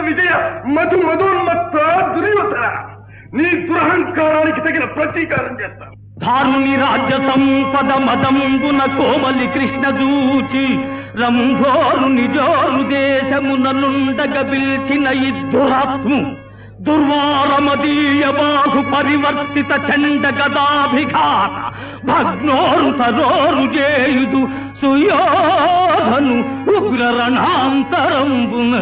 విజయ మధుమధోన్మత్త దుర్యోధన నీ దురహంకారానికి తగిన ప్రతీకారం చేస్తాను. ధారుని రాజ్య సంపద మదంబున కోమలి కృష్ణ దూచి రంభోరు నిజోరు దేశమునలుండగ పిల్చిన ఇద్దురాత్ము దుర్వారమదీయ బాహు పరివర్తిత చండ గదాభిఘాత భగ్నోరు తరోరు చేయుదు సుయోధను ఉగ్ర రణాంతరంబున.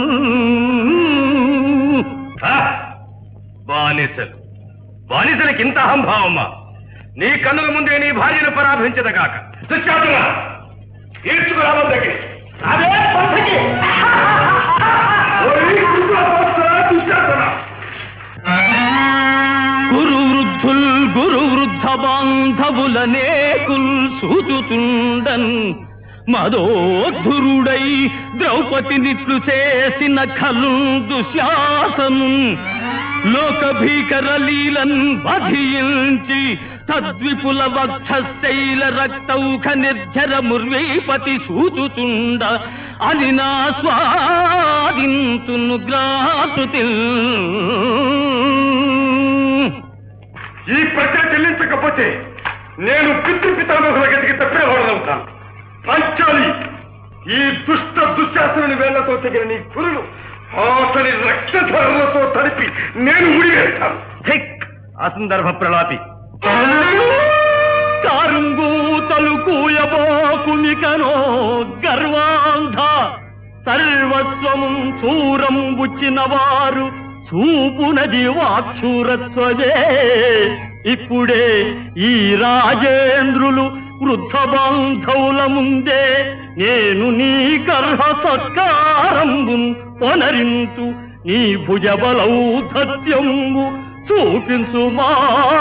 బానిసలకి ఇంత అహంభావమ్మా? నీ కన్నుల ముందే నీ భార్యను పరాభించదగాక. దుశ్శాసన తీర్చుకురావద్దకి గురు వృద్ధ బాంధవులనేకుల్ సూచుతుండన్ మదోద్ధురుడై ద్రౌపదినిట్లు చేసిన ఖలు దుశ్శాసను లోక భీకర లీలన్ వధించి తద్విపుల వక్షశైల రక్తౌఖ నిర్జర ముర్వీపతి సూచుతుండ అని నా స్వాదింతును గ్రాసుతి. ఈ ప్రజ చెల్లించకపోతే నేను పితృపితామహుల గతికి తప్పేవాడవుతాను. పంచాలి ఈ దుష్ట దుశ్శాసనుని వేళ్లతో తెగిన నీ కురులు అతని రక్తధారులతో తడిపి నేను ముడివేస్తాను. అసందర్భ ప్రలాపి కారుంగూతలు కూయబోకునికనో గర్వాంధ సర్వస్వము చూరం బుచ్చిన వారు చూపునది వాక్షూరత్వదే. ఇప్పుడే ఈ రాజేంద్రులు వృద్ధ బాంధవుల ముందే నేను నీ గర్భ సత్కారంబు పొనరింతు నీ భుజబలౌధత్యంబు చూపించుమా.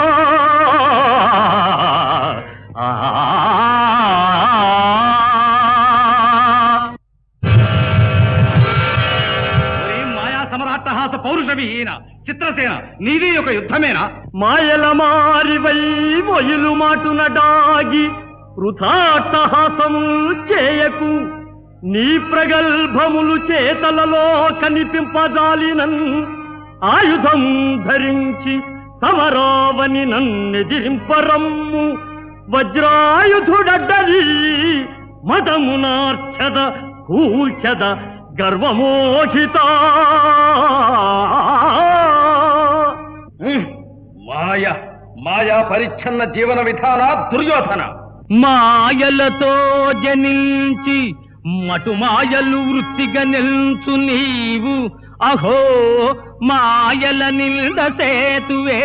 మాయా సమరాట్టహాస పౌరుషవిహీన చిత్రసేన, నీది ఒక యుద్ధమేనా? మాయల మారివై మొయిలు మాటున డాగి వృథాట్టహాసము చేయకు. నీ ప్రగల్భములు చేతలలో కనిపింపజాలినన్ ఆయుధం ధరించి సమరావని నన్నెదిరింపరమ్ము. వజ్రాయుధుడడ్డది మదమునార్చద కూల్చద గర్వమోహిత. మాయా పరిచ్ఛన్న జీవన విధాన దుర్యోధన. మాయలతో జనించి మటు మాయలు వృత్తిగా నిల్చు నీవు అహో మాయల నిల్ద సేతువే.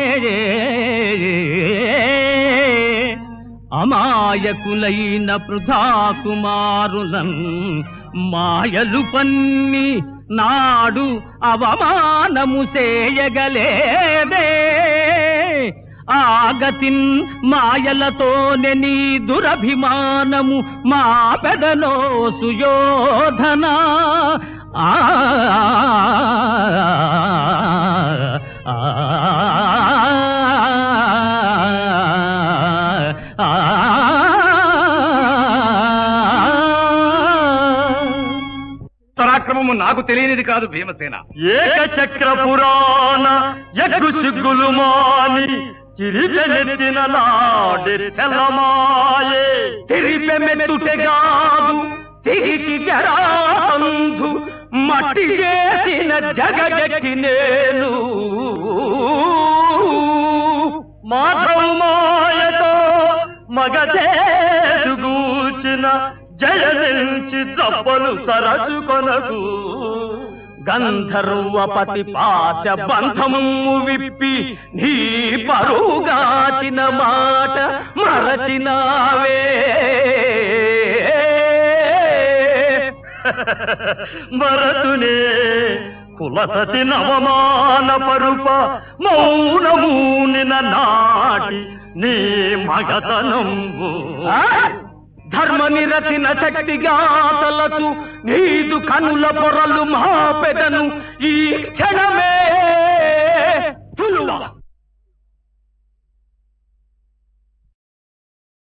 అమాయకులైన పృథా కుమారులం మాయలు పన్ని నాడు అవమానము చేయగలేదే. ఆగతిన్ మాయలతోనే నీ దురభిమానము మా పెదలో సుయోధన. పరాక్రమము నాకు తెలియనిది కాదు భీమసేన. ఏకచక్ర పురాణ యగ్గు సిగ్గులు మాని చిరిపెనెత్తిన నాడే తెలమాయే. తిరిపెమెత్తుటెగాదు తిరిగి జరాంధు మట్టి చేసిన జగగట్టి నేను. మాధవ మాయతో మగదేగూచిన జయనించి దప్పలు సరచుకొనకు. గంధర్వపతి పాశ బంధము విప్పి నీ పరుగాచిన మాట మరచినావే. మరతునే కులసతి నవమాన పరుప మౌనమూనిన నాటి నీ మగతనంబు. ధర్మ నిరతిన శక్తిగా తలచు నీదు కనుల పొరలు మా పెదను ఈ క్షణమే